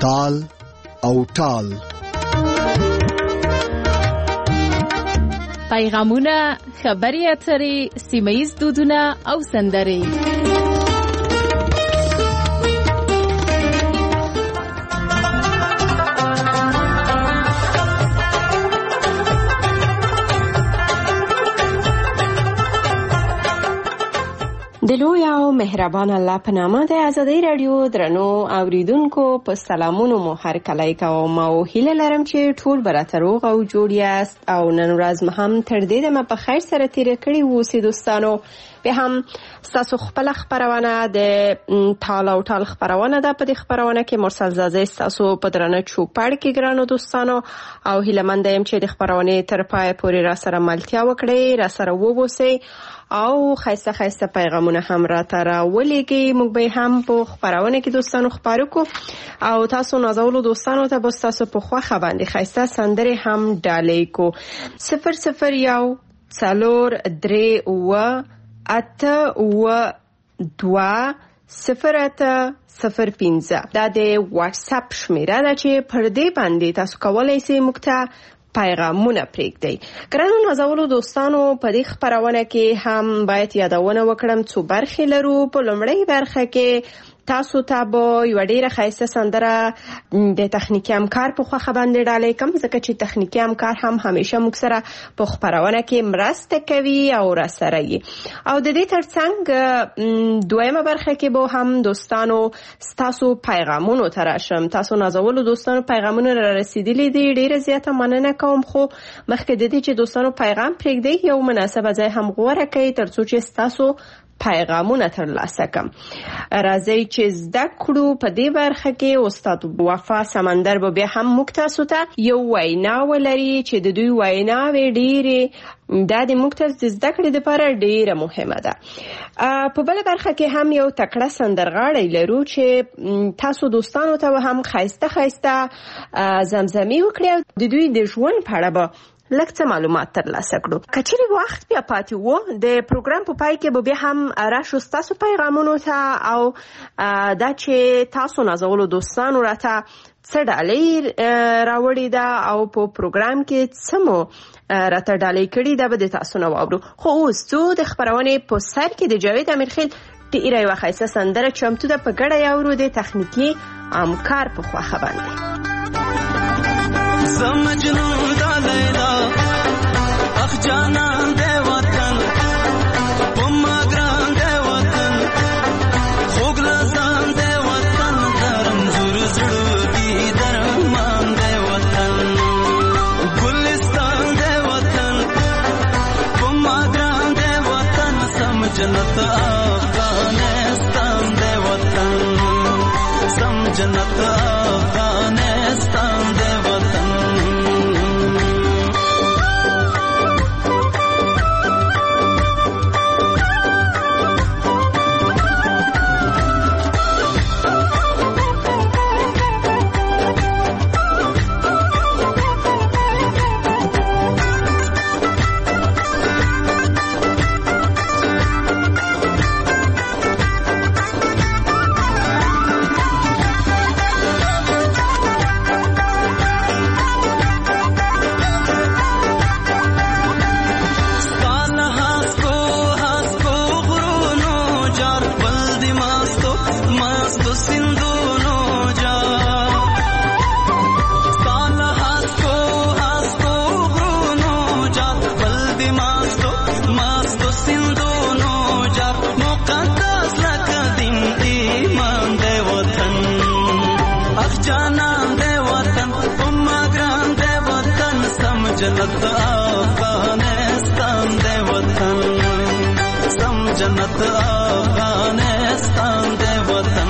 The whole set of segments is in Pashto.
تال او ټال. پیغامونه، خبري اترې، سیمه‌ییز دودونه او سندرې. د لوی او مهربان الله په نامه د آزادۍ رادیو درنو اوریدونکو په سلامونو مو هرکلی کوم او هیله لرم چې ټول برابر روغ او جوړ یاست او نن ورځ هم تر دې دمه په خیر سره تیر کړی وو دوستانو. به هم تاسو خپل خبرونه د تال او ټال خبرونه ده. په دې خبرونه کې مرسل زازه تاسو په درنه چوپړ کې ګرانو دوستانو او هیله مند یم چې د خبرونه تر پای پورې را سره ملتیا وکړي، را سره ووسی او خیسته خیسته پیغامونه هم را تر ولېږي. موږ به هم په خبرونه کې دوستانو خبرو کو او تاسو نازولو دوستانو ته بس تاسو په خوخه باندې خیسته سندره هم ډالې کو. 001 4 3 و 8 و 2 0 دا د واتس اپ شمیره ده چې پر دې باندې تاسو کولای شئ موږ ته پیغامونه پرېږدئ. ګرانو نازولو دوستانو په دې خبرونه کې هم باید یادونه وکړم څو برخې لرو. په لومړۍ برخه کې تاسو ته به یو ډیره ښایسته سندره د تخنیکي همکار په خوښه باندې ډالۍ کوم، ځکه چې تخنیکي همکار هم همیشه موږ سره په خبرونه کې مرسته کوي او را سره یې. او د دې ترڅنګ دویمه برخه کې به هم دوستانو تاسو پیغامونو ته راشم. تاسو نازولو دوستانو پیغامونه را رسیدلي دي، ډیره زیاته مننه کوم. خو مخکې د دې چې دوستانو پیغام پرېږدئ یو مناسبه ځای هم غوره کړئ ترڅو چې تاسو پیغامونه ترلاسه کړم. راځئ چې زده کړو په دې برخه کې استاد وفا سمندر به بیا هم موږ تاسو ته یو وینا ولري چې د دوی ویناوې ډېرې دا د موږ ته د زده کړې لپاره ډېره مهمه ده. په بله برخه کې هم یو تکړه سندرغاړی لرو چې تاسو دوستانو ته هم ښایسته ښایسته زمزمې وکړي او د دوی د ژوند په اړه به لږ څه معلومات ترلاسه کړو. کچېرې وخت بیا پاتې وو د پروګرام په پای کې به بیا هم راشو ستاسو پیغامونو ته او دا چې تاسو نازولو دوستانو راته څه ډالۍ راوړې ده او په پروګرام کې څه مو راته ډالۍ کړې ده به د تاسو نه واورو. خو اوس څو د خبرونې په سر کې د جاوید امیرخیل ډېره یوه ښایسته سندره چمتو ده، په ګډه یې اورو د تخنیکي همکار په خوښه باندې. مجنون دا لیلا اخ جانا دے وطن پما گران دے وطن خوگ لزان دے وطن درم زور زړو دی درمان دے وطن گلستان دے وطن پما گران دے وطن سم جنت افغانستان دے وطن سم جنت افغانستان دے وطن. جنت افغانستان دے وطن سم جنت افغانستان دے وطن.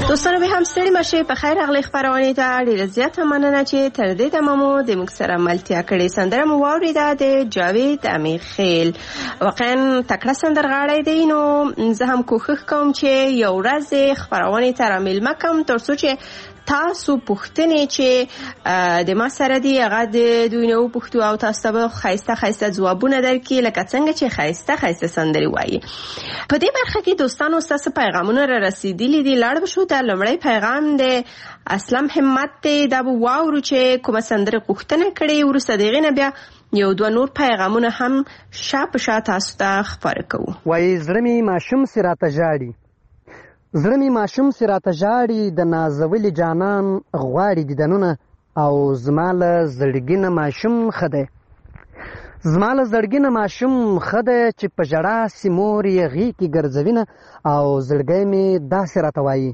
دوستانو به هم ستړي مشه په خیر اغلی خبرونه ته ډیره زیاته مننه چې تر دې دمه مو د موږ سره ملتیا کړې. سندره مو واوریده د جاوید امیرخیل، واقعا تکړه سندرغاړی دی. نو زه هم کوښښ کوم چې یو ورځ خبرونه ته رامیلمه کوم ترڅو چې تاسو پوښتنې چې د ما سره دی هغه د دوی نه وپوښتو او تاسو ته به ښایسته ځوابونه درکړي لکه څنګه چې ښایسته سندرې وایي. په دې برخه کې دوستانو ستاسو پیغامونه را رسیدلي دي. لاړ بشو د لومړی پیغام د اسلام همت دی. دا به واورو چې کومه سندره غوښتنه کړې، وروسته د هغې نه بیا یو دوه نور پیغامونه هم شا په شا تاسو ته خپاره کوو. وایي زړه مې ماشوم سې راته ژاړي، زړه مې ماشوم سې راته ژاړي، د نازولي جانان غواړي دیدنونه، او زما له زړګي نه ماشوم ښه دی، زما له زړګي نه ماشوم ښه دی، چې په ژړا سي مور یې غېږ کې ګرځوینه، او زړګی مې داسې راته وایي،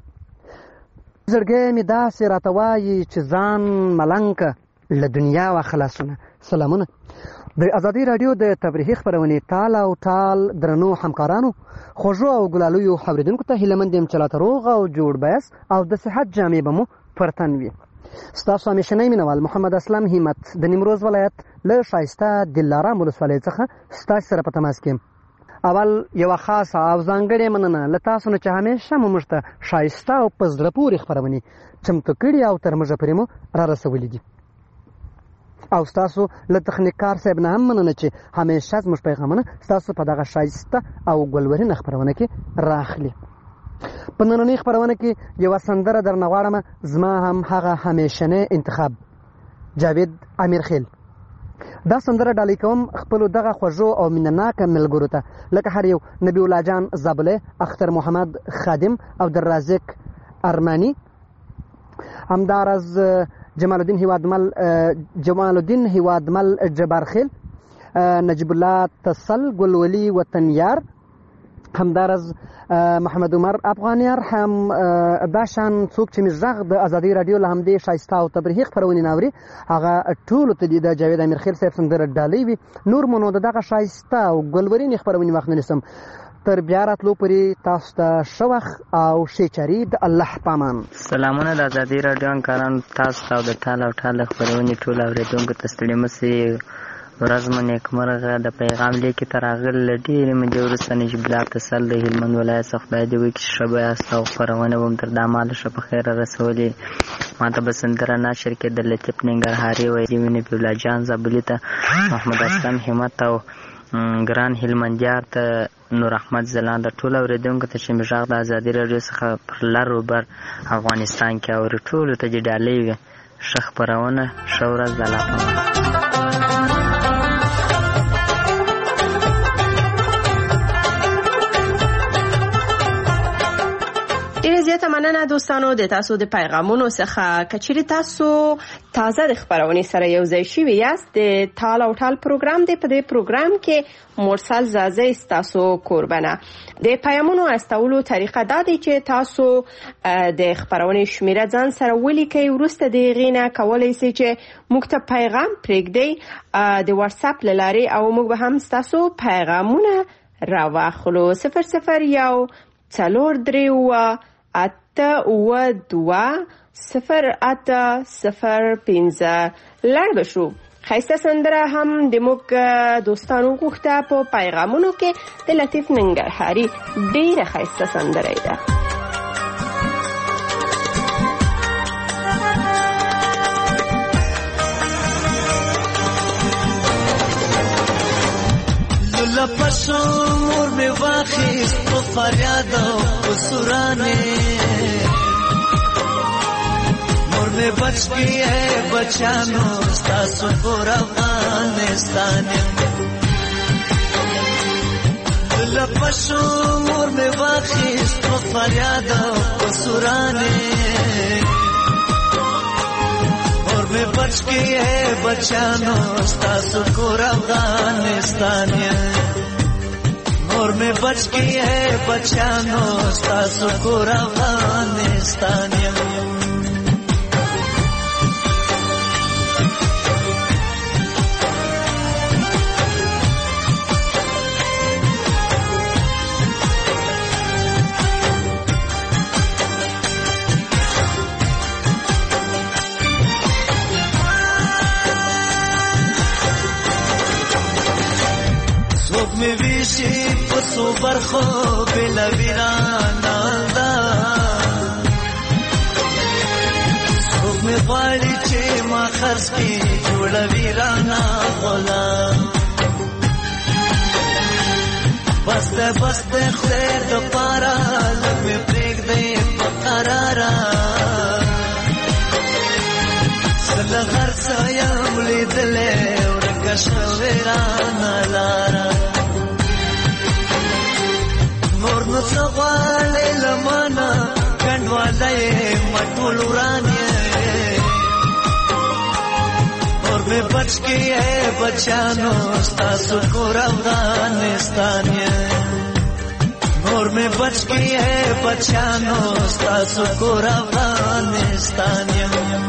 زړګی مې داسې راته وایي چې ځان ملنګ که له دنیا و خلاصونه. سلامونه. د ازادي راډیو د تفریحي خبرونې ټال او ټال درنو همکارانو، خوږو او ګلالیو حوریدونکو ته هیله مند یم چې لا ته روغ او جوړ بیاست او د صحت جامې به مو پر تن وي. ستاسو همیشنی مینوال محمد اسلم همت د نیمروز ولایت له ښایسته دلارام ولسوالۍ څخه ستاسو سره په تماس کې. اول یوه خاصه او ځانګړې مننه له تاسو نه چې همیشه مو موږ ته ښایسته او په زړه پورې خپرونې چمتو کړي او تر موږه پورې مو را رسولي دي. او ستاسو له تخنیکار صاحب نه هم مننه چې همیشه زموږ پیغامونه ستاسو په دغه ښایسته او ګلورینه خپرونه کې راخلي. په نننۍ خپرونه کې یوه سندره درنه غواړم، زما هم هغه همیشنی انتخاب جاوید امیرخیل. دا سندره ډالۍ کوم خپلو دغه خوږو او مینهناکه ملګرو ته، لکه هر یو نبی الله جان زابلی، اختر محمد خادم، عبدالرازق ارمانی، همداراز جمال الدین هیوادمل جبارخیل، نجیب الله تسل گلولی وطنیار، همداراز محمد عمر افغانیار، هم داشان څوک چې موږ غږ د ازادي راډیو له همدې ښایسته او تفریحي خپرونې ناوري، هغه ټولو ته د جاوید امیرخیل صاحب سندره ډالۍ وي. نور مو نو د دغه ښایسته او ګلورینې خپرونې وخت نه نیسم. تر بیا راتلو پورې تاسو ته ښه وخت او ښې چارې د الله په امان. سلامونه د ازادي راډیو همکارانو تاسو ته او د ټال او ټال خپرونې ټولو اورېدونکو ته ستړي مه سئ. ورځ مو نیکمرغه. د پیغام لیکې ته راغلي له ډېرې مودې وروسته نجیب الله تسل د هلمند ولایت څخه خدای دې وکړي چې ښه به یاست او خپرونه به م تر دا مهاله ښه په خیره رسولې. ما ته به سندره نشر کېده لطیف ننګرهاري ویلي وي، نبي الله جان زابلي ته، محمد اسلم همت او ګران هلمندیار ته، نور احمد زلان، د ټولو اورېدونکو ته چې مې غږ د ازادي راډیو څخه پر لر و بر افغانستان کې اوري، ټولو ته دې ډالۍ وي. ښه خپرونه، ښه ورځ، د الله په امان. ډیره زیاته مننه دوستانو د تاسو د پیغامونو څخه. کچېرې تاسو تازه د خپرونې سره یو ځای شوي یاست، د ټال او ټال پروګرام دی. په دې پروګرام کې مرسل زازی ستاسو کوربنه. د پیغامونو استولو طریقه دا دی چې تاسو د خپرونې شمیره ځان سره ولیکئ، وروسته د هغې نه کولی شئ چې موږ ته پیغام پرېږدئ د واتساپ له لارې، او موږ به هم ستاسو پیغامونه راواخلو. 001 432 882 0805. لړ بشو. ښایسته سندره هم د موږ دوستانو غوښته په پیغامونو کې د لطیف ننګرهاري ډیره ښایسته سندره ده. لپسو مور میں واخیست په فریاد او سرانے، مور میں بچ گئی ہے بچانو ستاسو پور افغانستان. لپسو مور میں واخیست په فریاد او سرانے، میں بچ گئی ہے بچانو ستاسو کور افغانستان. اور میں بچ گئی ہے بچانو ستاسو کور افغانستان. خوب می ویشی پسو برخو بلا ویرانا دا خوب می غواړي چې ما خرڅ کی جوړه ویرانا غلام بسته خدای د پارا لمه پرېږ دې په قرارا سله هر څه یم لیدلې ورکه شوې رانه لاره نور نو څه غواړې له مانه کنډواله یې ما ټول وران یې اور مې بچ کې یې بچیانو ستاسو کور افغانستان یې اور مې بچ کې یې بچیانو ستاسو کور افغانستان یې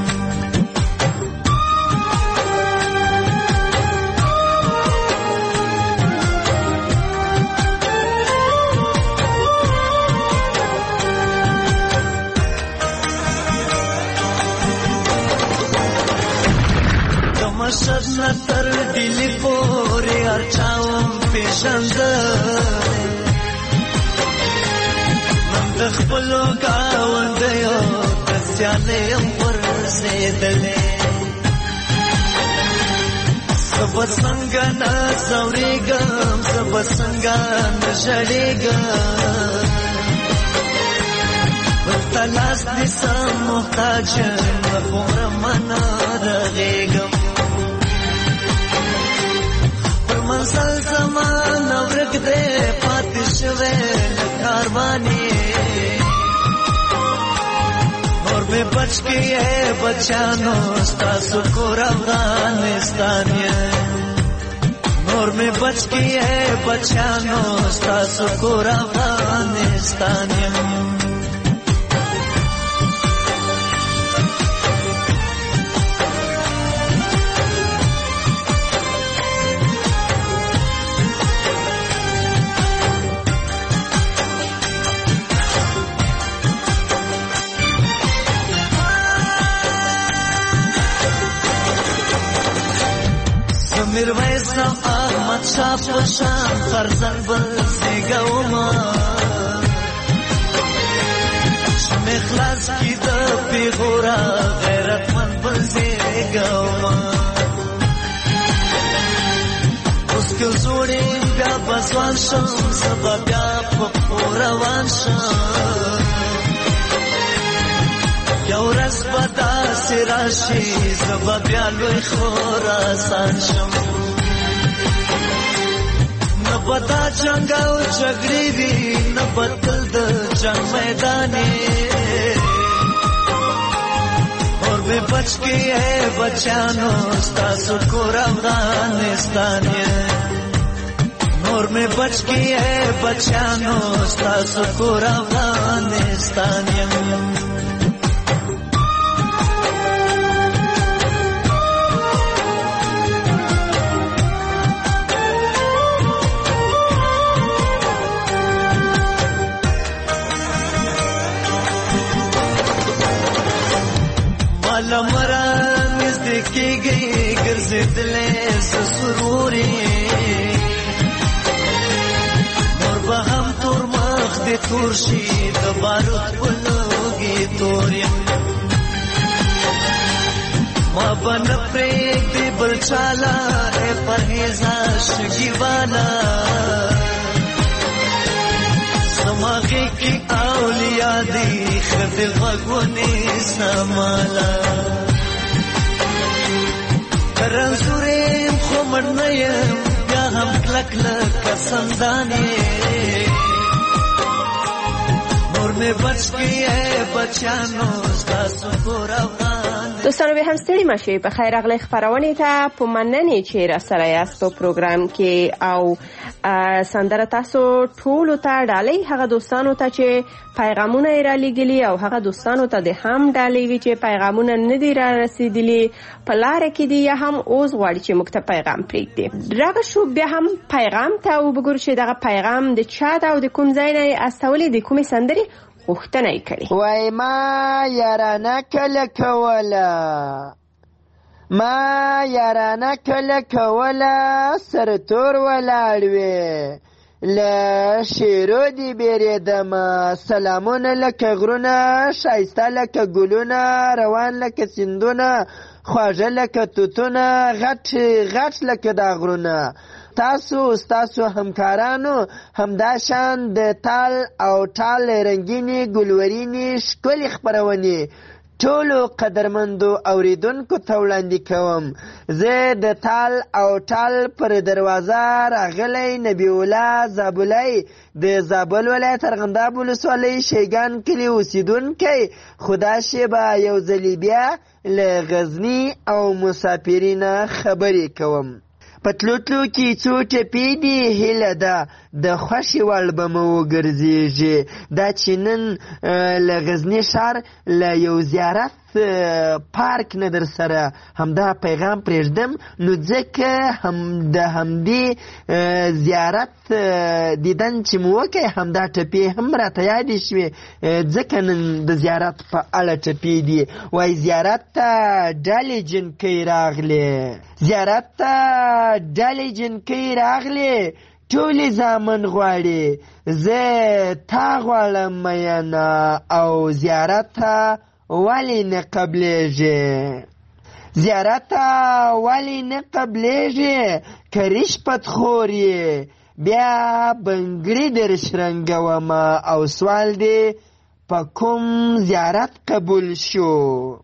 مشد نتر دلی پوری ارچاوم پیشند من دخبلو گاوند یو دستیانیم ورسیدلی سب سنگا نزوریگم سب سنگا نجلیگم تلاس نیسم محتاجم نبورم من رغیگم منزل زمان ورک دے پاتش وے کاروانی اور میں بچ کے ہے بچانو ستاسو کور افغانستان اور میں بچ کے ہے بچانو ستاسو کور افغانستان میرویس احمد شاه پشان فرزند بل زیگوما شمی خلاص کی د پیغورا غیرتمند بل زیگوما اوس که زوړیم بیا بسوان شم سبا بیا په روان شم یو ورځ به داسې راشي زه به بیا لوی خراسان شم نه به دا جنګ او جګړې وي نه به تل د جنګ میدان اور مې بچ کې ہے بچانو ستاسو کور افغانستان اور مې بچ کې ہے بچانو ستاسو کور افغانستان لمرا نزدیکی گئی گرزیدلے سسروری نور با هم تور مخ دی تورشی دبارت بلوگی توری ما بن پریک دی بلچالا اے پرہیزا شگی والا سماغی کی اولیاء دی خد غگونی سمالا رنزوریم خمر نیم یا هم کلک لک سندانی نور میں بچ گئی ہے بچانو ستاسو کور افغان. دوستانو به هم ستړي مشئ په خیر راغلی خپرونې ته په مننې چې راسره یاست په پروګرام کې او سندره تاسو ټولو ته ډالۍ هغه دوستانو ته چې پیغامونه یې رالیږلي او هغه دوستانو ته د هم ډالۍ وي چې پیغامونه نه دي را رسېدلي په لاره کې دي یا هم اوس غواړي چې موږ ته پیغام پرېږدي. راغه شو بیا هم پیغام ته وګورو چې دغه پیغام د چا ده او د کوم ځای نه یې استولې د کومې سندرې غوښتنه یې کړې. وای ما یارانه کله کوله ما یارانه کله کوله سر تور ولاړ وې له شیرو دې بیرېدمه سلامونه لکه غرونه ښایسته لکه ګلونه روان لکه سیندونه خواږه لکه توتونه غټ لکه دا غرونه تاسو ستاسو همکارانو همدا شان د تال او ټال رنګینې ګلورینې ښکلې خپرونې ټولو قدرمندو اوریدونکو ته وړاندې کوم. زه د تال او ټال پر دروازه راغلی نبی الله زابلی د زابل ولایت ارغنداب ولسوالۍ شیګان کلي اوسیدونکی خدا شیبه یو ځلې بیا له غزني او مسافرینه خبرې کوم. په تلو کې څو ټپې دي هیله ده د خوښې وړ به مو وګرځېږي دا چې نن له غزني ښار له یو زیارت پارک نه در سره همدا پیغام پرېږدم نو ځکه د همدې زیارت دیدن چې مو وکړئ همدا ټپې هم راته یادې شوې ځکه نن د زیارت په اړه ټپې دي. وایي زیارت ته ډلې جنکۍ راغلې زیارت ته ډلې جنکۍ راغلې ټولې زامن غواړي زه تا غواړم مینه او زیارت ته ولې نه قبلېږي زیارت ته ولې نه قبلېږي که رشوت خور یې بیا بنګړي در شرنګومه او سوال دی په کوم زیارت قبول شو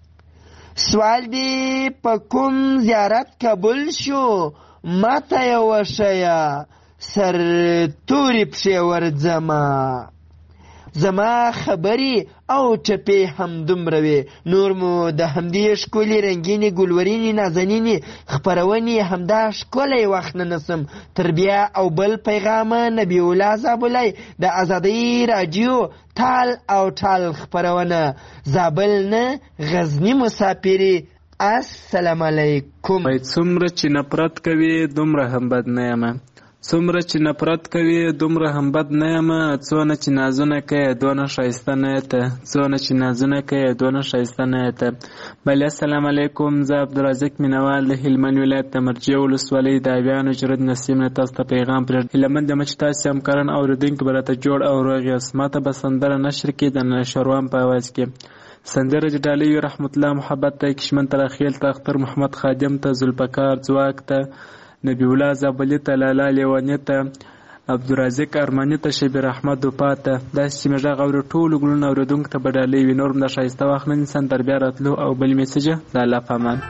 سوال دی په کوم زیارت قبول شو ماته یې وښیه سر تورې پښې ورځمه زما خبرې او ټپې هم دومره وې نور مو د همدې ښکلې رنګینې ګلورینې نازنینې خپرونې همدا ښکلی وخت نه نسم تر بیا او بل پیغامه نبی الله زابلی د ازادۍ راډیو تال او ټال خپرونه زابل نه غزني مسافري السلام علیکم. څومره چې نفرت کوي دومره هم بد نه یم څومره چې نفرت کوي دومره هم بد نه یم څونه چې نازونه کوي دونه ښایسته نه یې ته څونه چې نازونه کوي دونه ښایسته نه یې ته. بله السلام علیکم زه عبدالرزاق مینوال د هلمند ولایت د مرجې ولسوالۍ د اویانو جرد نسیم نه تاسو ته پیغام پرېږدم. هیله یم چې تاسو همکاران اورېدونکي به راته جوړ او روغ یاست. ما ته به سندره نشر کړي د نشروان په اواز کې سندره د ډالۍ رحمت الله محبت ته کشمن تراخیل ته اختر محمد خادم ته ذوالفقار ځواک ته نبی الله زابلي ته لالا لیواني ته عبدالرزاق ارماني ته شبیر احمد وفا ته داسې چې مې غږ اوري ټولو ګلونو اورېدونکو ته به ډالۍ وي. نور هم د ښایسته وخت نن انسان تر بیا راتلو او بل میسجه د الله په امان.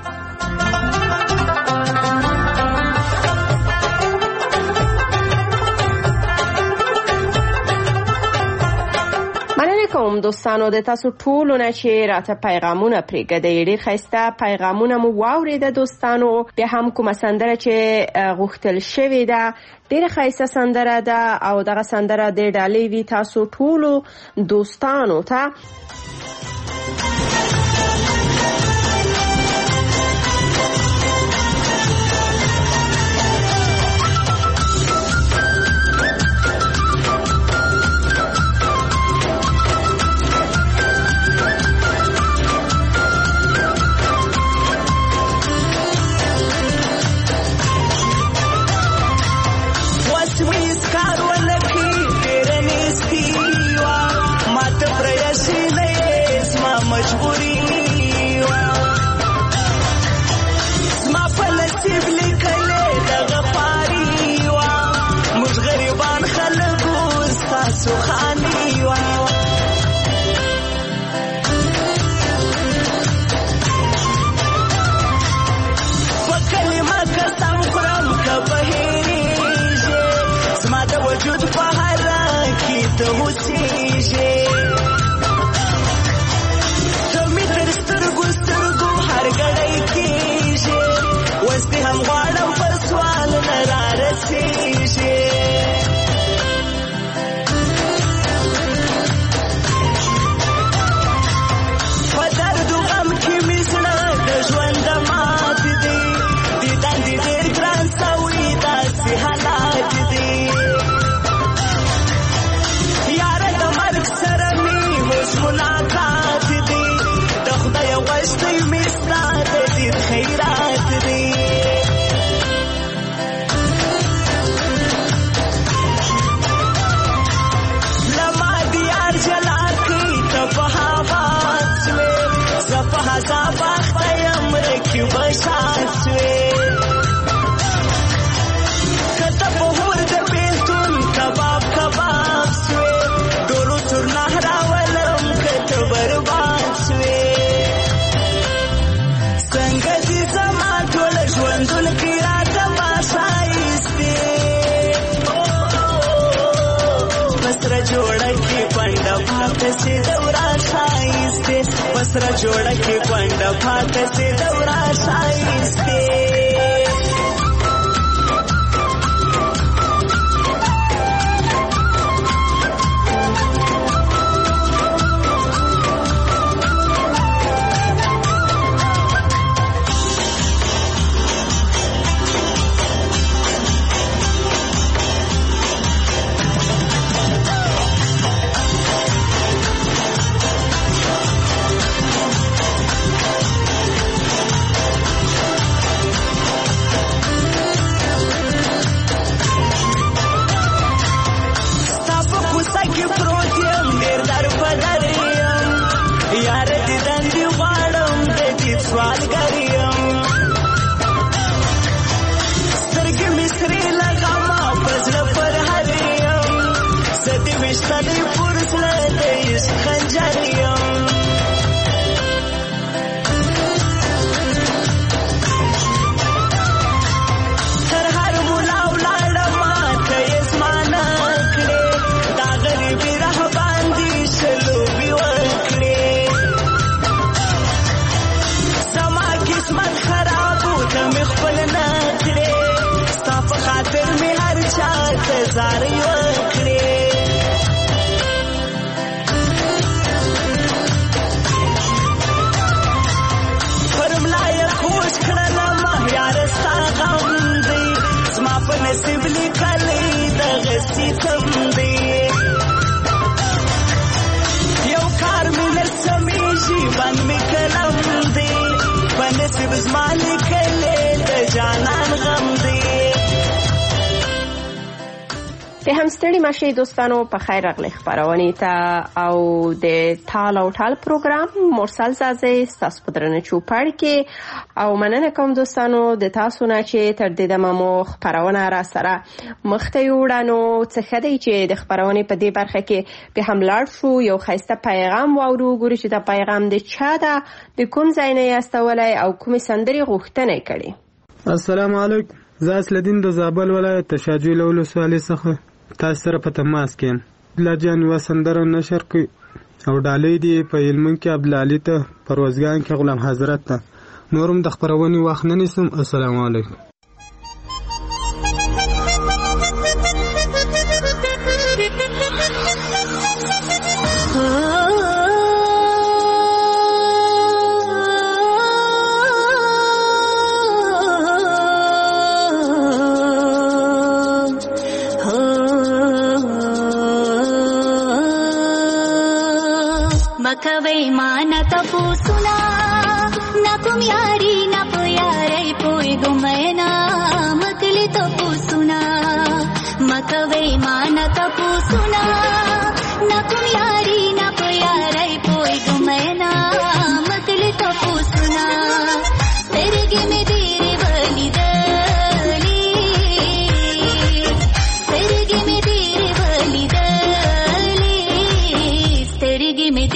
کوم دوستانو د تاسو ټولو نه چې راته پیغامونه پرېږدئ ډېر ښایسته پیغامونه مو واورېده دوستانو. بیا هم کومه سندره چې غوښتل شوې ده ډېره ښایسته سندره ده او دغه سندره د ډالۍ وي تاسو ټولو دوستانو ته. کار ولکې ډېره نیستي وه ما ته پرېښې پاته سي دورا شایسته پسرا جوړه کې ګونډه پاته سي دورا شایسته د همستړي ماشي دوستانو په خیر راغلی خبرونه ته او د ټال او ټال پروګرام مرسل زازي تاسو په درنه چوپړ کې او مننه کوم دوستانو د تاسو نه چې تر دې دمه مو خبرونه را سره مخته یوړانو څه خدای چې د خبرونه په دې برخه کې په حملار شو یو خاصه پیغام واورو ګوري چې دا پیغام د چا ده د کوم ځای نه استولای او کوم سندري غوښتنه کړي. السلام علیکم. زه اصلدین د زابل ولایت تشاجوی لولو سوالي څخه تاسو سره په تماس کې لجن و سندره نشر کوي او ډالۍ دی په علم کې عبدالعلی ته پروازګان کې غلام حضرت ته نورم د خبرونې وخت نه نیسم. السلام علیکم. मकवई माना तपो सुना ना तुम यारी ना प्यारे पोई गुमैना मकली तपो सुना मकवई माना तपो सुना ना तुम यारी ना प्यारे पोई गुमैना मकली तपो सुना तेरे गे में तेरे बली दली तेरे गे में तेरे बली दली तेरे गे में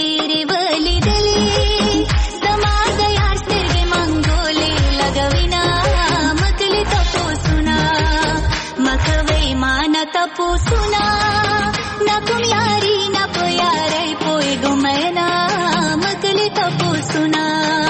तपो सुना ना तुम यारी ना प्यारे पोई गुमैना मकली तपो सुना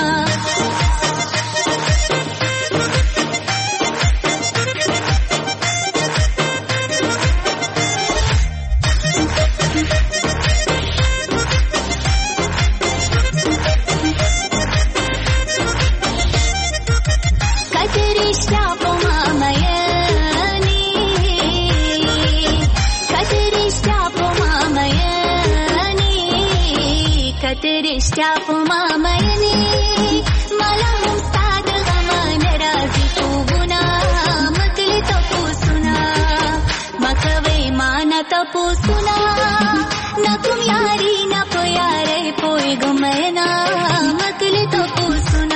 रिश्ता पुमामयने मला मुस्ताद गमान राजी तू गुना मकली तपो सुना मकवे माना तपो सुना ना तुम यारी ना प्यारे पोई गुमैना मकली तपो सुना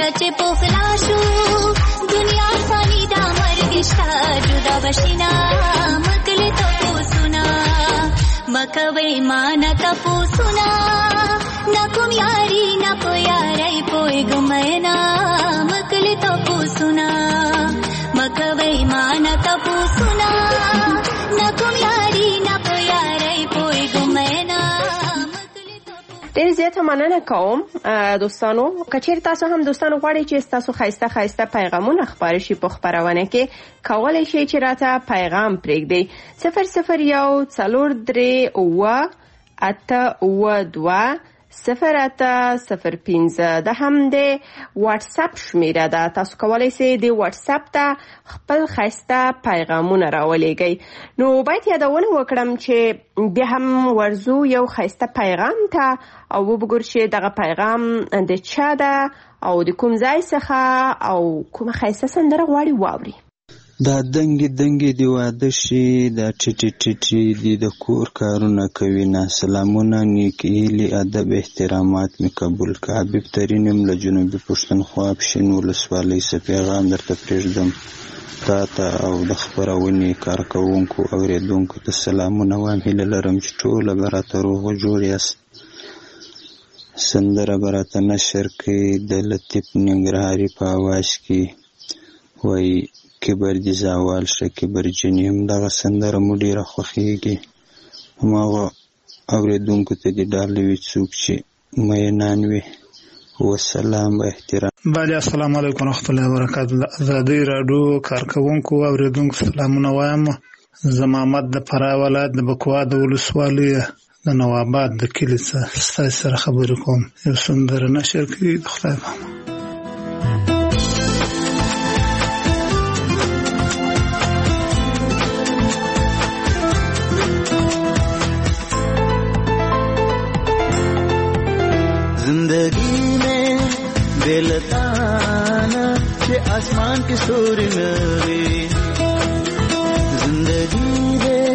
چې پوخلا شو دنیا فانی دا مرګ شتا جدا بشینا مکلی تپوسونا مکوي مان تپوسونا نا کوم یاری نا په یارای پوي ګمینا مکلی تپوسونا مکوي مان تپوسونا نا کوم یاری نا په یارای پوي ګمینا. ډېر زیاته مننه کوم دوستانو. کچیر تاسو هم دوستانو غواړئ چې تاسو خایسته پیغامونه خپاره شي په خپرونه کې کولی شئ چې راته پیغام پرېږدئ 0013882 د هم د واتساپ شمیره ده. تاسو کولی شئ د واتساپ ته خپل خایسته پیغامونه راولېږئ. نو باید یادونه وکړم چې بیا هم ورزو یو خایسته پیغام ته او وګورئ چې دغه پیغام د چا ده او د کوم ځای څخه او کومه خایسته سندره غواړي واوري. دا دنګې دی واده شي دا ټیټي دی د کور کارونه کوي نه سلامونه نیک هیلې ادب احترامات می قبول کا حبیب ترینم له جنوبي پښتونخوا پښین ولسوالۍ څخه پیغام درته پرېږدم تا ته او د خپرونې کارکوونکو اوریدونکو ته سلامونه وایم. هیله لرم چې ټوله به راته روغ جوړ یاست. سندره به راته نشر کړئ د لطیف ننګرهاري په اواز کې وایي کبر دي زوال شه کبر جنیم. دغه سندره مو ډېره خوښیږي. هماغه اوریدونکو ته دې ډالۍ وي څوک چې مینان وي. والسلام و احترام. بله السلام علیکم ورحمت الله وبرکاتو. د ازادۍ راډیو کارکوونکو اوریدونکو سلامونه وایم. زه محمد د فراه ولایت د بکوا د ولسوالۍ د نواباد د کلي څخه ستاسو سره خبرې کوم. یو سندره نشر کړي د خدای په امان. जिंदगी में बेलताना के आसमान की सूरी नवी जिंदगी में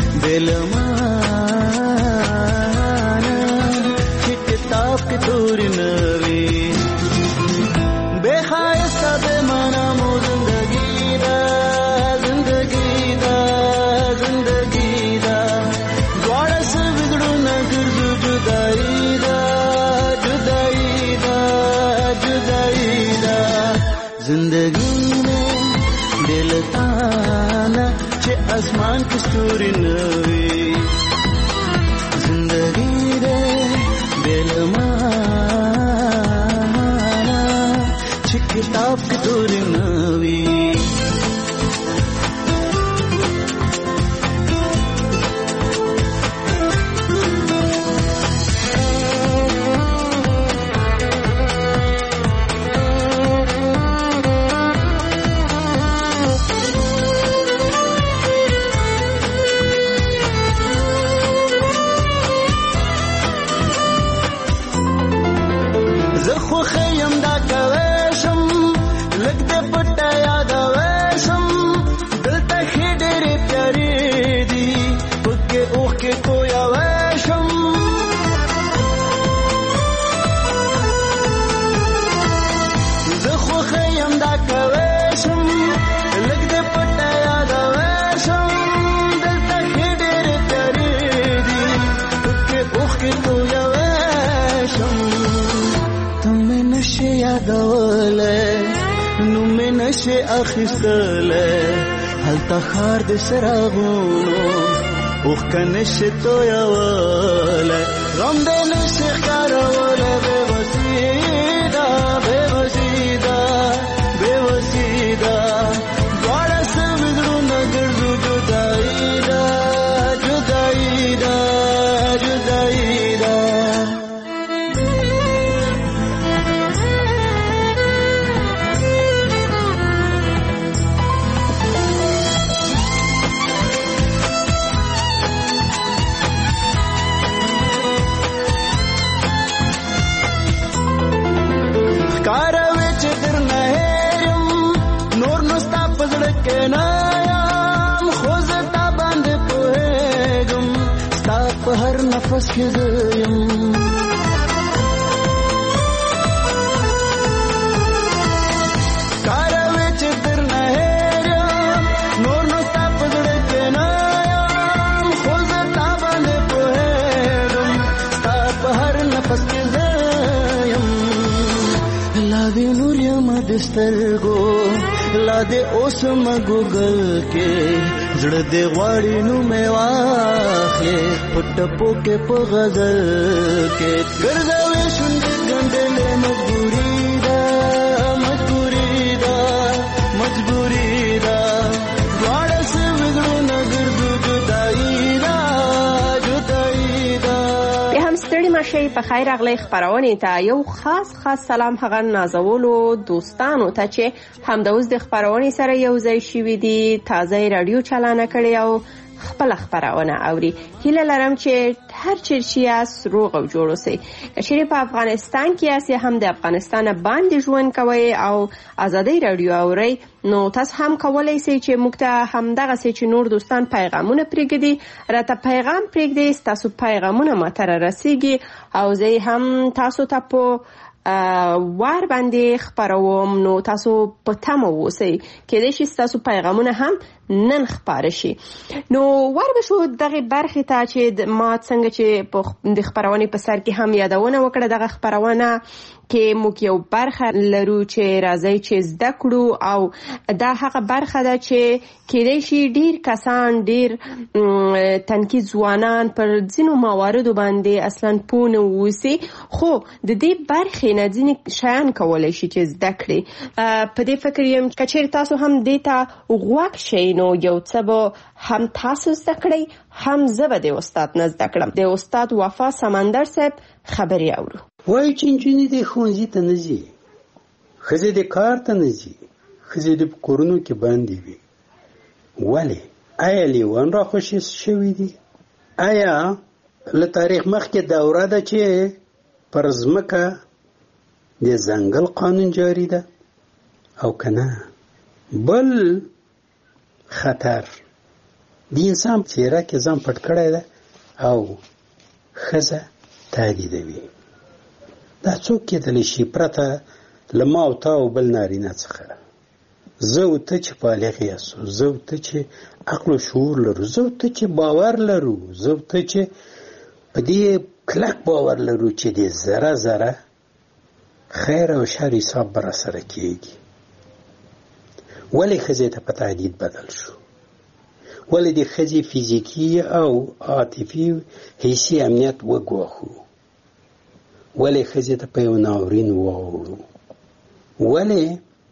बेलमाना के किताब की सूरी नवी बेखायसा बेमाना मो जिंदगी दा द्वारा से बिगड़ू न गिरजू जुदाई जिंदगी में दिल ताना चे आसमान की सूरी नवी जिंदगी रे दिल माना चे किताब की सूरी नवी. نشه اخیستله هلته خار د سراغونو اوخ کنشه تویواله غم د نشه خاروله بے وسیده دواړه سمدرو نګرځو جدائی دا هر نفس کې زیم دسترګو لا دې اوس مګوګل کې زړه دې غواړي نو مې واخلې پټپو کې په غزل کې ګرځاوې شونډې ګنډلې مجبوري ده دواړه سه وګړونه ګرځو جدایي ده بیا هم ستړي مشئ په خیر راغلی خپرونې ته یو خاص سلام هغه نازولو دوستانو ته چې همدا اوس د خپرونې سره یو ځای شوي دي تازه رادیو چالانه کړې او خپل خبرونه اوري. هیله لرم چې هر چیرې یاست روغ او جوړ اوسئ. که په افغانستان کې یاست هم د افغانستان باندې ژوند کوئ او ازادي رادیو اورئ نو تاسو هم کولای شئ چې موږ ته همدغه چې نور دوستان پیغامونه پرېږدي راته پیغام پرېږدي تاسو پیغامونه ماته رسیږي او زه هم تاسو ته په وار باندې خبروم نو تاسو په تمه اوسئ کېدای شي تاسو پیغامونه هم نن خبر شي. نو ور بشو دغه برخه ته چې ما څنګه چې په د خبرونه په سر کې هم یادونه وکړه دغه خبرونه کې موږ یو برخه لرو چې راځي چې زده کړو او دا هغه برخه ده چې کېدای شي ډیر کسان ډیر تنکي ځوانان پر ځینو مواردو باندې اصلا پونه وسی خو د دې برخه نه ځینې شیان کولای شي چې زده کړي. په دې فکر یم چې تاسو هم دیتا غوښ شئ نو یو څه به هم تاسو زده کړئ هم زه به د استاد نه زده کړم. د استاد وفا سمندر صاحب خبري اورو. وایي چې نجونې د ښوونځي ته نه ځي ښځې د کار ته نه ځي ښځې د کورونو کې باندې وي ولې آیا لیوان را خوشي شوي دي؟ آیا له تاریخ مخکې دوره ده چې پر ځمکه د ځنګل قانون جاری ده او که نه؟ بل خطر د انسان څیره کې ځان پټ کړی ده او ښځه تهدیدوي. دا څوک کېدلی شي پرته له ما او تا او بل نارینه څخه؟ زه او ته چې بالغ یاستو، زه او ته چې عقل و شعور لرو، زه او ته چې باور لرو، زه او ته چې په دې کلک باور لرو چې د ذره ذره خیر او شر حساب به راسره کېږي. ولې ښځې ته په تهدید بدل شو؟ ولې د ښځې فزیکي او عاطفي حسي امنیت وګواښو؟ ولې ښځې ته په یو ناورین واوړو؟ ولې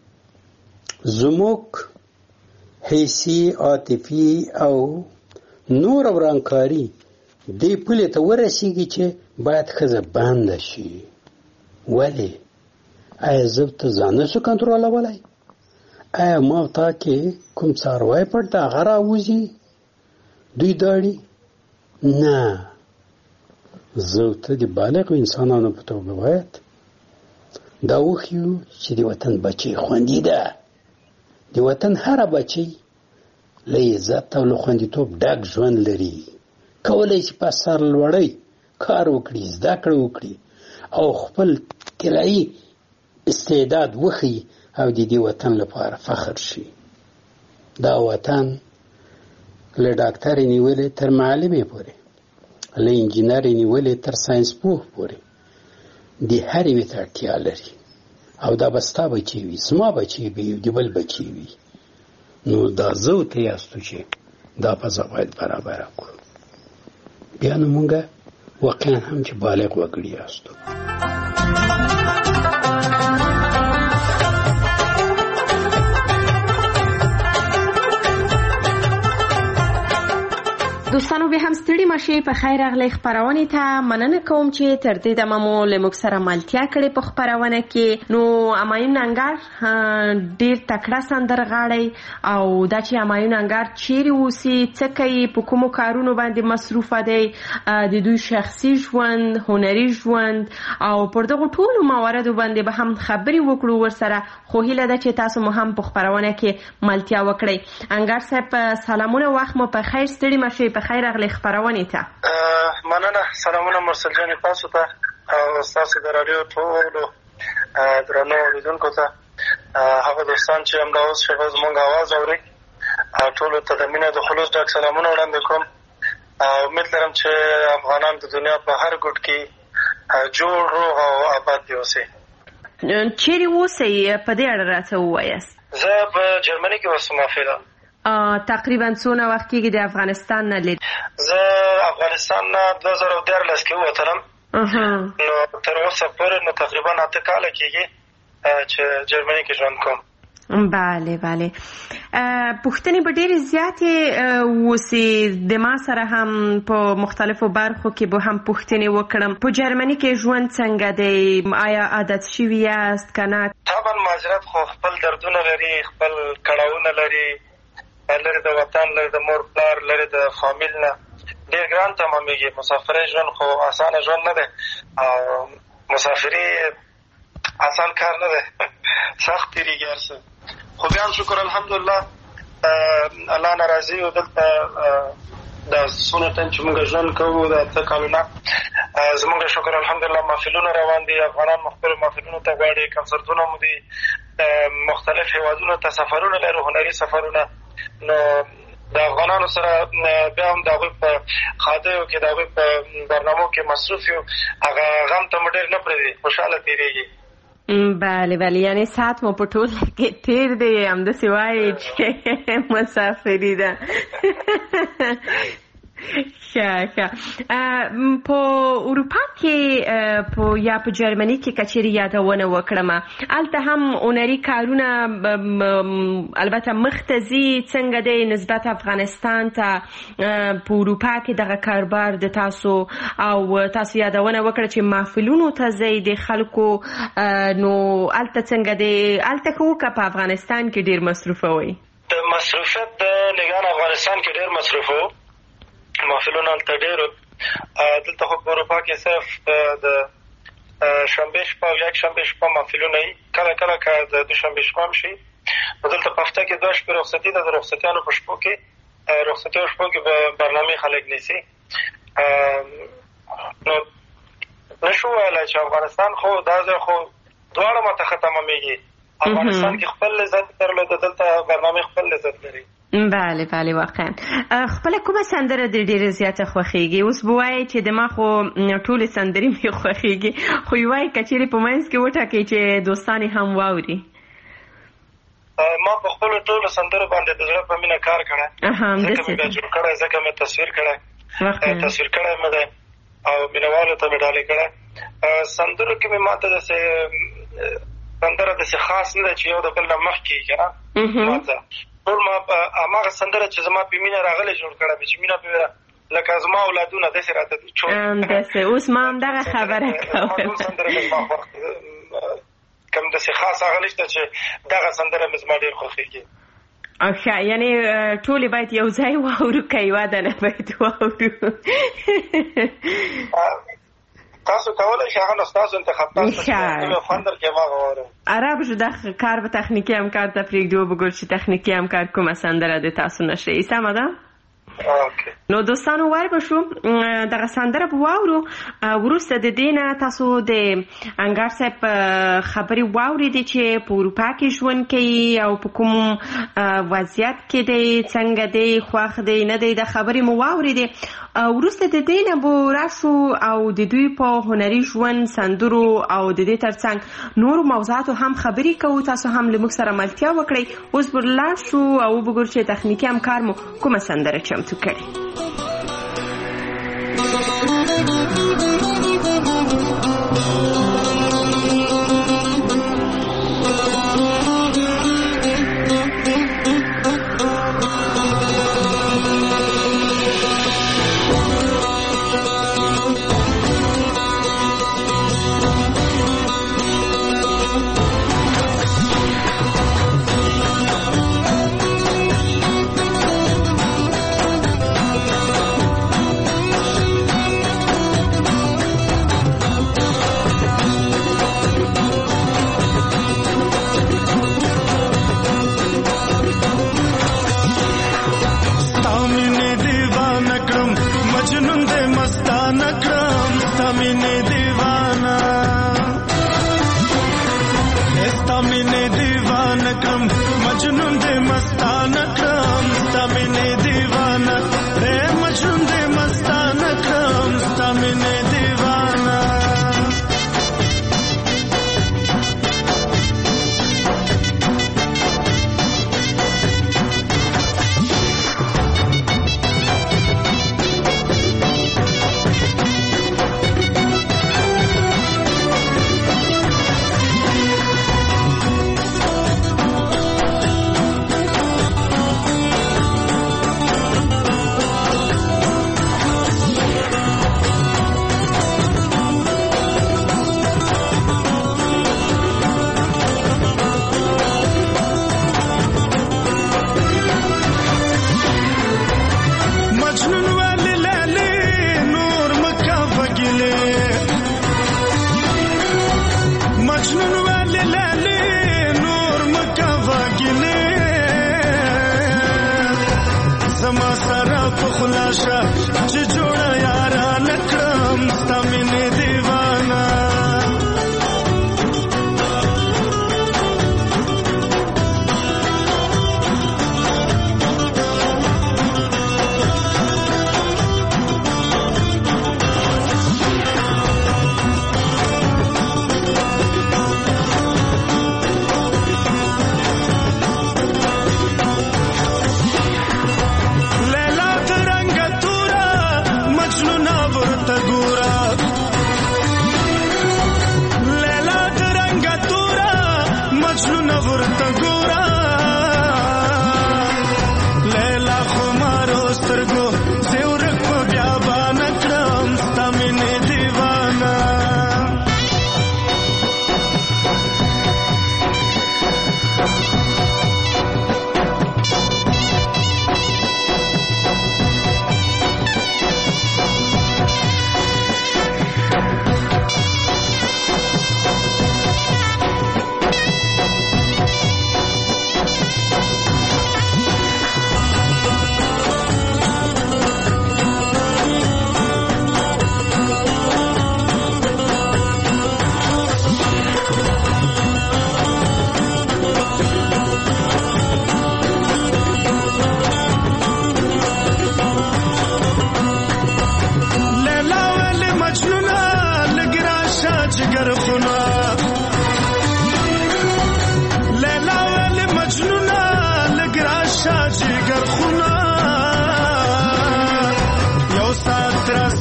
زموږ حسي عاطفي او نور ورانکاري دې پولې ته ورسیږي چې باید ښځه بنده شي؟ ولې؟ آیا زه ته ځان نشو کنټرولولی؟ آیا ما او تا کې کوم څاروی پټ د هغه راوځي دوی داړي؟ نه، زه او ته د بالغو انسانانو په توګه باید دا وښیو چې د وطن بچی خوندي ده. د وطن هره بچی له عزت او له خوندیتوب ډک ژوند لري، کولی شي په سر لوړی کار وکړي، زده کړه وکړي او خپل طلایي استعداد وښیي او د دې وطن لپاره فخر شي. دا وطن له ډاکټرې نیولې تر معلمې پورې، له انجینرې نیولې تر ساینس پوه پورې د هر یوې ته اړتیا لري او دا به ستا بچی وي، زما بچی وي، د بل بچی وي. نو دا زه او ته یاستو چې دا فضا باید برابره کړو. بیا نو مونږه واقعا هم چې بالغ وګړي یاستو. دوستانو به هم ستړي مشئ په خیر راغلی خبرونه ته مننه کوم چې تر دې دمه مو له موږ سره ملتیا کړې په خبرونه کې. نو همایون انګار ډیر تکړه سندرغاړی او دا چې همایون انګار چیرې اوسي، څه کوي، په کومو کارونو باندې مصروفه دی، د دوی شخصي ژوند، هنري ژوند او پر دغو ټولو مواردو باندې به هم خبرې وکړو ورسره. خو هیله ده چې تاسو مو هم په خبرونه کې ملتیا وکړئ. انګار صاحب سلامونه، وخت مو په خیر، ستړي مشئ په خیر راغلی خبرونه ته. مننه، سلامونه مرسل جان تاسو ته او تاسو د رادیو ټولو درنو اوریدونکو ته، هغه دوستان چې همدا اوس شپه زموږ اواز اوري ټولو ته د مینې د خلوص ډک سلامونه وړاندې کوم. امید لرم چې افغانان د دنیا په هر ګوټ کې جوړ، روغ او آباد دي اوسي. چیرې اوسئ په دې اړه راته ووایاست. زه په جرمني کې اوسم مافیلا. تقریبا څونه وخت کېږي د افغانستان نه لرې؟ زه افغانستان نه 2014 کې ووتلم، نو تر اوسه پورې نو تقریبا 8 کاله کېږي چې جرمني کې ژوند کوم. بله بله. پوښتنې به ډېرې زیاتې اوسي، د ما سره هم په مختلفو برخو کې به هم پوښتنې وکړم. په جرمني کې ژوند څنګه دی؟ آیا عادت شوي یاست که نه؟ طبعا مهاجرت خو خپل دردونه لري، خپل کړاوونه لري، لرې د وطن، لرې د مور پلار، لرې د فامیل نه ډېر ګران تمامېږي. مسافرۍ ژوند خو اسانه ژوند نه دی، او مسافري آسان کار نه دی، سخت تېرېږي هر څه. خو بیا هم شکر الحمدلله الله نه راضي یو. دلته دا څونه ټایم چې موږ ژوند کوو، دا 8 کالونه زموږ شکر الحمدلله محفلونه روان دي. افغانان مختلف محفلونو ته غواړي، کنسرتونه مو دي، مختلف هېوادونو ته سفرونه لرو، هنري سفرونه. نو د افغانانو سره بیا هم د هغوی په ښادیو کې، د هغوی په برنامو کې مصروف یو. هغه غم ته مو ډېر نه پرېږدي، خوشحاله تېرېږي. بله بله، یعنی ساعت مو په ټول کې تېر دی، همداسې وایي چې مسافري ده. ښه. په اروپا کې یا په جرمني کې که چېرې یادونه وکړم، هلته هم هنري کارونه البته مخ ته ځي. څنګه دی نسبت افغانستان ته په اروپا کې دغه کاروبار د تاسو؟ او تاسو یادونه وکړه چې محفلونو ته ځئ د خلکو، نو هلته څنګه دی؟ هلته که وکړه په افغانستان کې ډېر مصروفه وئ؟ د مصروفیت د نګاه افغانستان کې ډېر مصروف وو، محفلونه هلته ډېر. دلته خو په اروپا کې صرف د شنبې شپه او یک شنبې شپه محفلونه وي. کله کله که د دوشنبې شپه هم شي، نو دلته په هفته کې 2 شپې رخصتي ده. د رخصتیانو په شپو کې، رخصتیو شپو کې به برنامې خلک نیسي. نو نشو ویلی چې افغانستان خو دا ځای خو دواړه ماته ښه تمامېږي. افغانستان کې خپل لذت درلوده، دلته برنامې خپل لذت لري. بله بله، واقعا. خپله کومه سندره د ډېره زیاته خوښېږي؟ اوس به وایي چې د ما خو ټولې سندرې مې خوښېږي، خو یې وایي که چېرې په منځ کې وټاکئ چې دوستان یې هم واوري. ما په خپلو ټولو سندرو باندې د زړه په مینه کار کړی، ځکه مې بیا جوړ کړی، ځکه مې تصویر کړی مې دی، او مینهوالو ته مې ډالۍ کړی. سندرو کې مې ماته داسې سندره داسې خاص نه ده چې یو د بل نه مخکې وي که نه. ماته ټول ما هماغه سندره چې زما په مینه راغلی جوړ کړی مې، چې مینه پې لکه زما اولادونه داسې راته همداسې. اوس ما همدغه خبره ټول سندره مې زما خوښ دي، کوم داسې خاص هغه نشته چې دغه سندره مې زما ډېر خوښېږي. ښه، یعنې ټولې باید یو ځای واورو که یوه دانه باید واورو؟ تاسو کولی شئ، هغه نو ستاسو انتخاب، تاسو چې خوند درکړي هماغه واورئ. عرب شو د کار به تخنیکي همکار ته پرېږدو، وبګورو چې تخنیکي همکار کومه سندره د تاسو نه ښیي. سمه ده؟ نو دوستانو ور به شو دغه سندره به واورو. وروسته د دې نه تاسو د انګار صاحب خبرې واورېدې چې په اروپا کې ژوند کوي او په کوم وضعیت کې دی، څنګه دی، خوښ دی نه دی، د خبرې مو واورېدې. وروسته د دې نه به راشو او د دوی په هنري ژوند، سندرو او د دې ترڅنګ نورو موضوعاتو هم خبرې کوو. تاسو هم له موږ سره ملتیا وکړئ. اوس به لاړ شو او وګورو چې تخنیکي همکار مو کومه سندره چمتو کړي.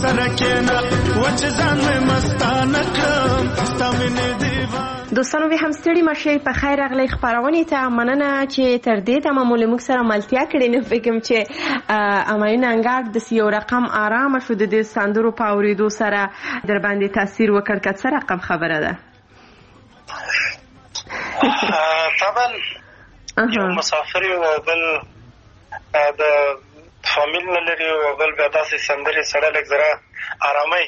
سره کېنه وچ ځان مې مستانه کړم ستا مینې دیوان. دوستانو به هم ستړي مشئ په خیر راغلی خپرونې ته. مننه چې تر دې دمه مو له موږ سره ملتیا کړې. نو فکر چې همایون انګړ داسې یو رقم ارامه شو د دې سندرو په اورېدو سره در باندې تاثیر وکړ که څه رقم خبره ده؟ طبعا یو مسافر یو او بل د فامیل نه لري او بل بیا داسې سندرې سره لږ ذره ارامۍ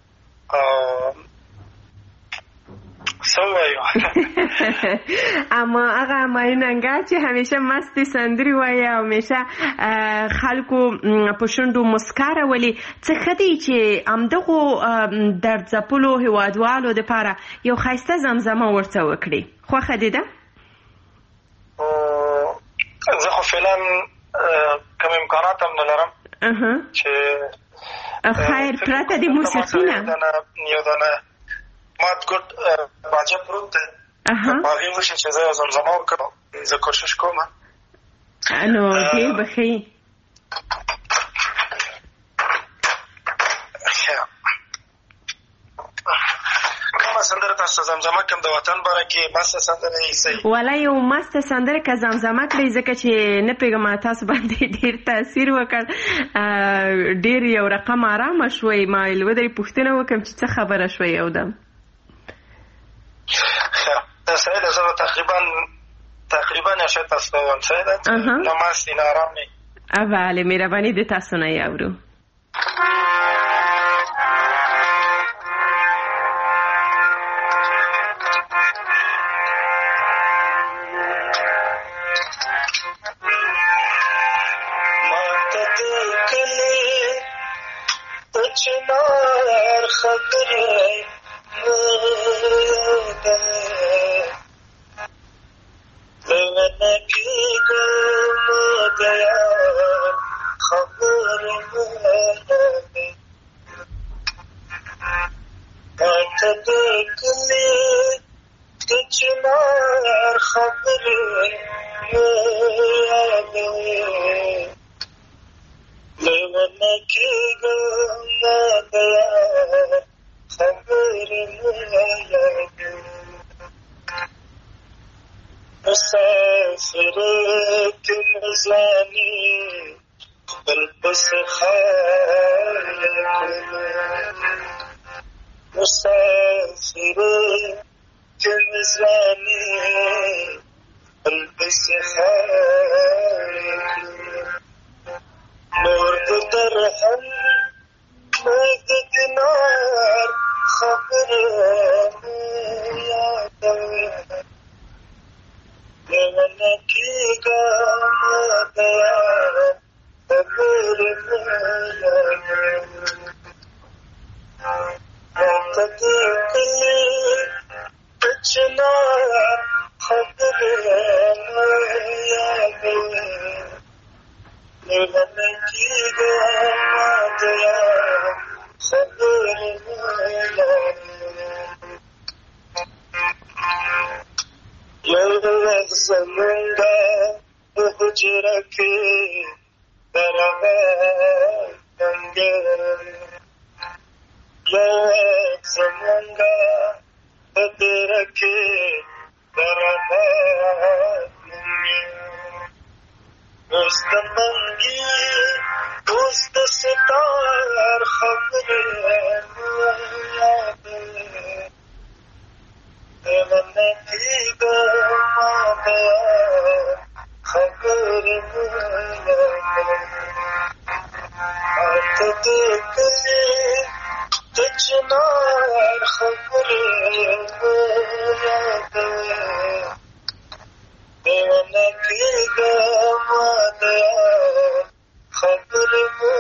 څه وایو. اما هغه همایون انګړ چې همیشه مستې سندرې وایي او همیشه خلکو په شونډو مسکا راولي، څه ښه دی چې همدغو درد ځپلو هېوادوالو دپاره یو ښایسته زمزمه ورته وکړي. خوښه دې ده؟ زه خو فعلا کوم امکانات هم نه لرم چې خیر پرته د موسیقي نه یو دانه مات ګوډ باجه پروت دی په هغې وشي چې زه یو زمزمه وکړم. زه کوشش کوم. نو ډېر به ښه سندره تاسو زمزمه کوم د وطن باره کې مسته سندره یې صحیح ولا یو مسته سندره که زمزمه کړئ ځکه چې نه پوهېږم تاسو باندې ډېر تاثیر وکړ، ډېر یو رقم ارامه شوئ. ما ودرې پوښتنه وکړم چې څه خبره شوئ یو دم. صحیح ده. زه تقریبا یا شاید تاسو ته ووایم صحیح ده نه مستې نه ارام نه. بله مهرباني د تاسو نه یې اورو. چنار خبره لونه کیگو مدیا خبر مات دکلی چنار خبره لونه کیگو مدیا خبر مسافر کم زانی بلبس خالق مسافر کم زانی بلبس خالق نور درهم مد دینار خبر یاد لونه کیگا مدیا خبر مقدی کلی بچنار خبر یاد لونه کیگا مدیا خبر یو زمونگا حجرکی درغا کنگر یو زمونگا حجرکی درغا کنگر مستمنگی دوست ستار خبر یاد من دیگه مادیا خبر آت دیگلی تچنار خبر یاد من دیگه مادیا خبر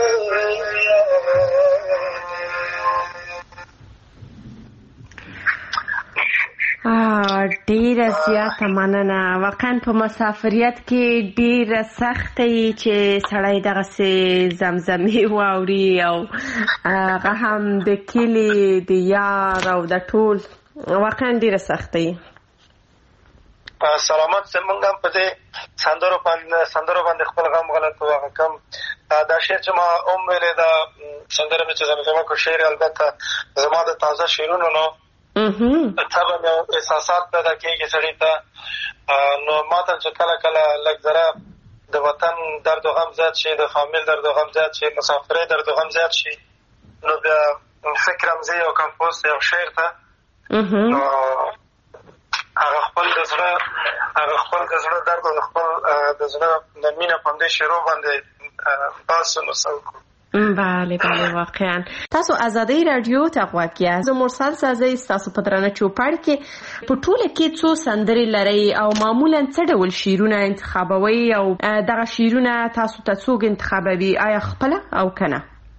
ډیره زیاته مننه. واقعا په مسافریت کې ډیره سخته وي چې سړی دغسې زمزمې واوري او هغه هم د کلي د یار او د ټول واقعا ډیره سخته وي. سلامت زمونږ هم په دې سندرو باندې خپل غم غلط وهغه کم دا شعر چې ما هم ویلې دا سندره مې چې زمزمه کو شعر البته زما د تازه شعرونو نو طبعا یو احساسات پیدا کېږي سړي ته نو ما ته چې کله کله لږ ذره د وطن درد و غم زیات شي د فامیل درد و غم زیات شي مسافرۍ درد و غم زیات شي نو بیا فکر هم زه یو کمپوز یو شعر ته نو هغه خپل د زړه درد او خپل د زړه د مینه په دې شعرو باندې باسو نو څوک بله واقعا تاسو آزادۍ رادیو ته غوږ یاست زه مرسل سازی تاسو په درنه چوپړ کې په ټوله کې څو سندرې لرئ او معمولا څه ډول شعرونه انتخابوي او دغه شعرونه تاسو ته څوک انتخابوي آیا خپله او کنه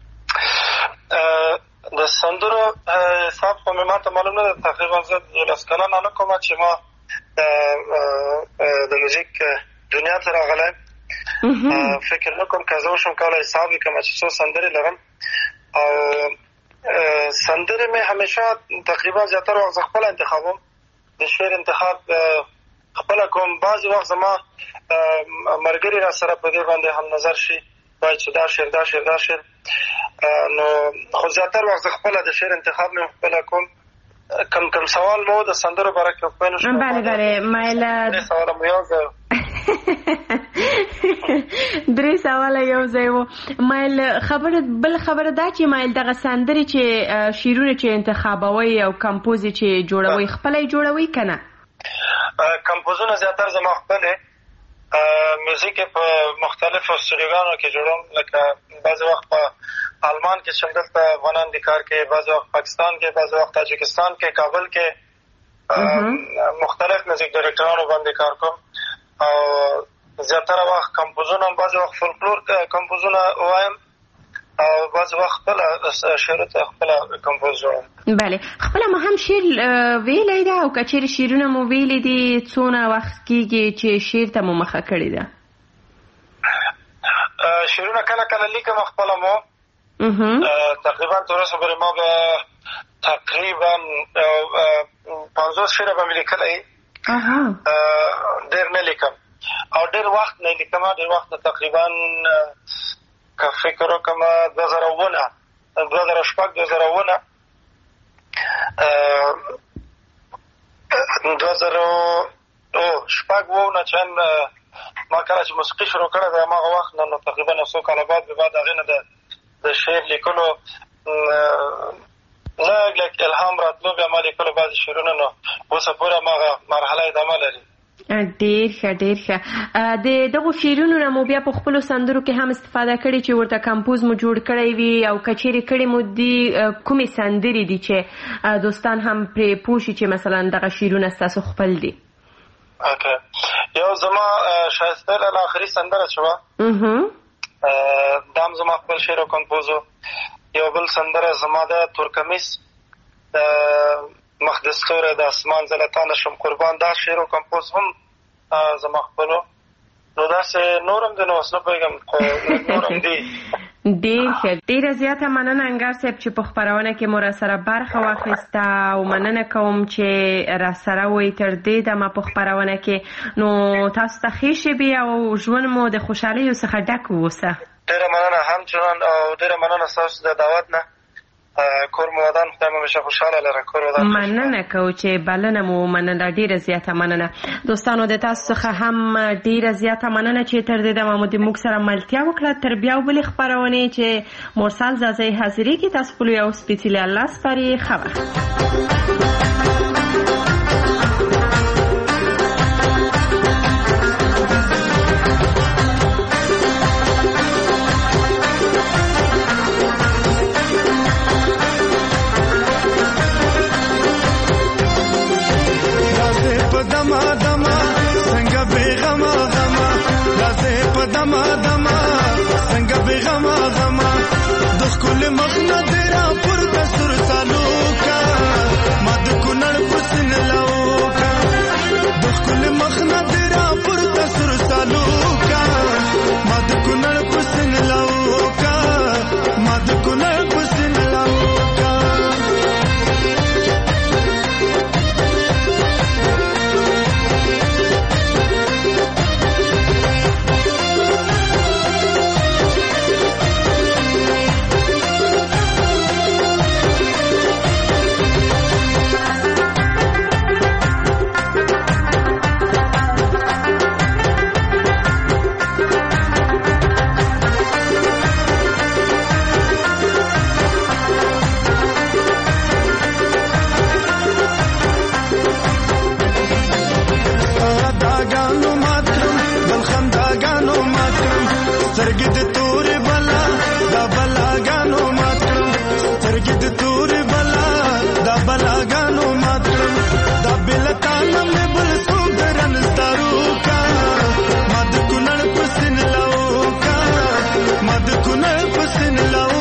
د سندرو حساب خو مې ماته معلوم نه ده تقریبا زه 11 کلنه نه کومه چې ما د موزیک دنیا ته راغلی فکر نه کوم که زه وشم کولی حساب وکړم چې څو سندرې لرم او سندرې مې همیشه تقریبا زیاتره وخت زه خپله انتخابوم د شعر انتخاب خپله کوم بعضې وخت زما ملګري را سره په دې باندې هم نظر شي وایي چې دا شعر نو خو زیاتره وخت زه خپله د شعر انتخاب مې خپله کوم کم سوال مو د سندرو باره کې وپوه نه شوم بله مایله درې سواله مو یو ځای درې سواله یو ځای و مایل بل خبره دا چې مایل دغه سندرې چې شعرونه چې انتخابوي او کمپوز چې جوړوي خپله یې جوړوي که نه کمپوزونه زیاتره زما خپلې میوزیک په مختلفو استودیوګانو کې جوړوم لکه بعضې وخت په آلمان کې چې دلته افغانان دي کار کوي بعضې وخت پاکستان کې بعضې وخت تاجکستان کې کابل کې مختلف میوزیک ډایرکټرانو باندې کار کوم او زیاتره وخت کمپوزونه هم بعضې وخت فولکلور کمپوزونه وایم او بعضې وخت خپله شعرو ته خپله کمپوز جوړوم بله خپله مو هم شعر ویلی ده او که چیرې شعرونه مو ویلی دي څونه وخت کېږي چې شعر ته مو مخه کړې ده شعرونه کله لیکم خپله مو تقریبا تر اوسه پورې ما به تقریبا 50 شعره به مې لیکلی ډېر نه لیکم او ډېر وخت نه لیکم ډېر وخت تقریبا که فکر وکړم 2006 نه چې ما کله چې موسیقي شروع کړې ده هماغه وخت نه نو تقریبا یو څو کاله بعد هغې نه د شعر لیکلو لږ الهام راتلو بیا ما لیکلو بعضې شعرونه نو اوسه پورې هماغه مرحله ادامه لري ډېر ښه د دغو شعرونو نه مو بیا په خپلو سندرو کې هم استفاده کړې چې ورته کمپوز مو جوړ کړی وي او که چیرې کړې مو دي کومې سندرې دي چې دوستان هم پرې پوه شي چې مثلا دغه شعرونه ستاسو خپل دي یو زما شایسته لاله آخري سندره چې وه دا هم زما خپل شعر او کمپوز و یو بل سندره زما د تورکمیس مخ د ستوری د اسمان زه له تا نشم قربان دا شعر او کمپوز هم زما خپلو نو داسې نور هم دی نو اوس نه پوهېږم خو نور هم دي ډېره زیاته مننه انګار صاحب چې په خپرونه کې مو راسره برخه واخیسته او مننه کوم چې راسره وئ تر دې دمه په خپرونه کې نو تاسو ته ښې شېبې او ژوند مو د خوشحالیو څخه ډک واوسه ډېره مننه همچنان او ډېره مننه ستاسو د دعوت نه کور مو ودان خدای مو همیشه خوشحاله لره کور ودان مننه کوو چې بلنه مو مننه ډېره زیاته مننه دوستانو د تاسو څخه هم ډېره زیاته مننه چې تر دې دمه مو د موږ سره ملتیا وکړه تر بیا بلې خپرونې چې مرسل زازی حاضري کې تاسو خپلو یو سپېڅلي الله سپاري ښه وخت بلاګانو ماتم سترګې د تور بلا دا بلاګانو ماتم سترګې د تور بلا دا بلاګانو ماتم دا بلتانم بل سوګرن ستارو کا مد کونړ پسن لاو کا مد کونړ پسن لاو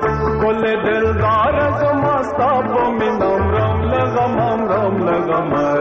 Kol dildar zamasta po minam ram lagam